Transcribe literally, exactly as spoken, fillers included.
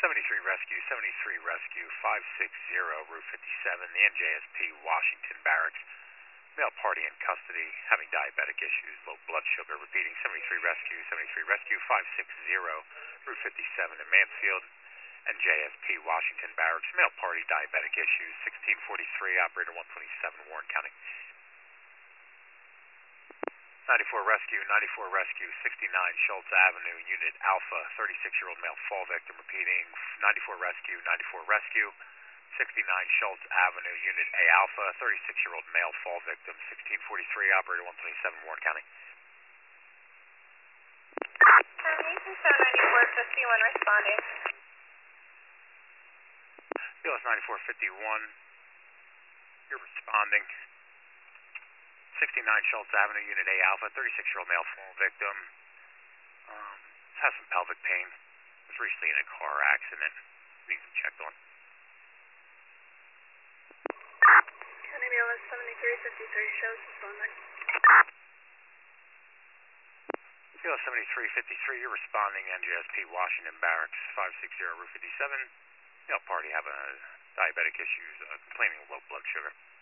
seventy-three Rescue, seventy-three Rescue, five six zero, Route fifty-seven, the N J S P Washington Barracks. Male party in custody, having diabetic issues, low blood sugar. Repeating, seventy-three Rescue, seventy-three Rescue, five six zero, Route fifty-seven in Mansfield, N J S P Washington Barracks. Male party, diabetic issues, sixteen forty-three, operator one twenty-seven, Warren County. ninety-four Rescue, ninety-four Rescue, sixty-nine Schultz Avenue, Unit Alpha, thirty-six-year-old male fall victim. Repeating, ninety-four Rescue, ninety-four Rescue, sixty-nine Schultz Avenue, Unit A Alpha, thirty-six-year-old male fall victim, sixteen forty-three, operator one twenty-seven, Warren County. Um, Nathan Stone, ninety-four fifty-one, responding. B L S ninety-four fifty-one, you're responding. sixty-nine Schultz Avenue, Unit A Alpha, thirty-six-year-old male fall victim. Um, has some pelvic pain. Was recently in a car accident. Needs him checked on. County B L S seventy-three fifty-three, shows responding. B L S seventy-three fifty-three, you're responding. N J S P Washington Barracks, five six zero, Route fifty-seven. Male party having uh, diabetic issues, uh, complaining of low blood sugar.